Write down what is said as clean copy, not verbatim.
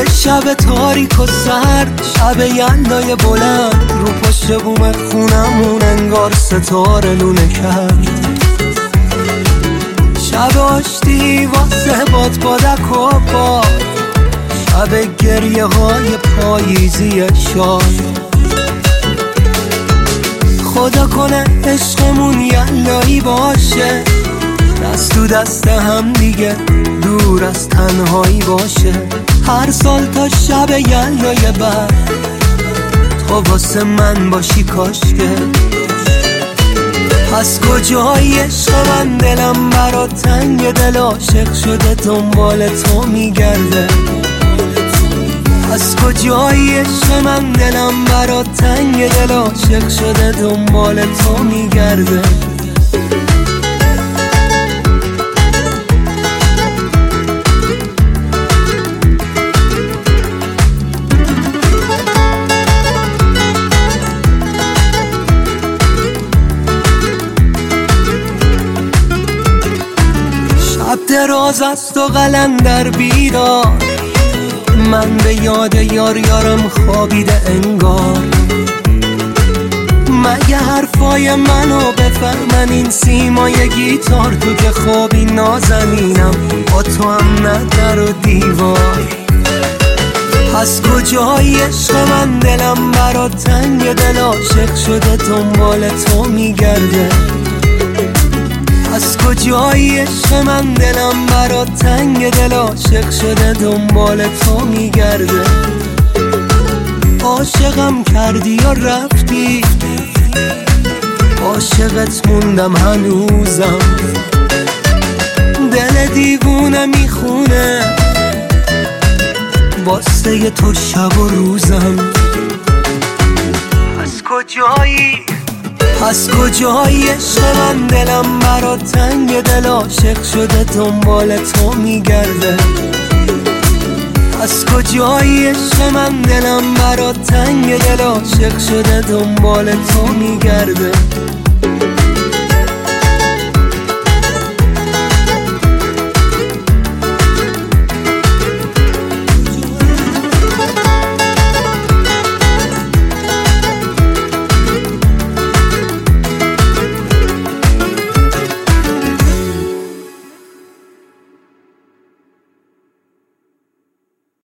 یه شب تاریک و سرد، شب یلدای بلند، رو پشت بوم خونمون انگار ستاره لونه کرد. شب آشتی واسه بادک و باد، شب گریه های پاییزی شاد. خدا کنه عشقمون یلایی باشه، دست تو دست هم دیگه دور از تنهایی باشه. هر سال تا شب یلدای بعد تو واسه من باشی کاشکه. پس کجایی عشق من؟ دلم برات تنگ، دل عاشق شده دنبال تو میگرده. پس کجایی عشق من؟ دلم برات تنگ، دل عاشق شده دنبال تو میگرده. شب دراز است و قلندر بیدار، من به یاد یارم خوابیده انگار. مگه حرفای منو بفهمن این سیمای گیتار؟ تو که خوابی نازنینم، با تو هم نه در و دیوار. پس کجایی عشق من؟ دلم برات تنگ، دل عاشق شده دنبال تو میگرده. از کجایی عشق من؟ دلم برات تنگ، دل عاشق شده دنبال تو میگرده. عاشقم کردی و رفتی، عاشقت موندم هنوزم. دل دیوونه میخونه واسه تو شب و روزم. از کجایی عشق من؟ دلم برات تنگ، دل عاشق شده دنبال تو میگرده. از کجایی عشق من؟ دلم برات تنگ، دل عاشق شده دنبال تو میگرده.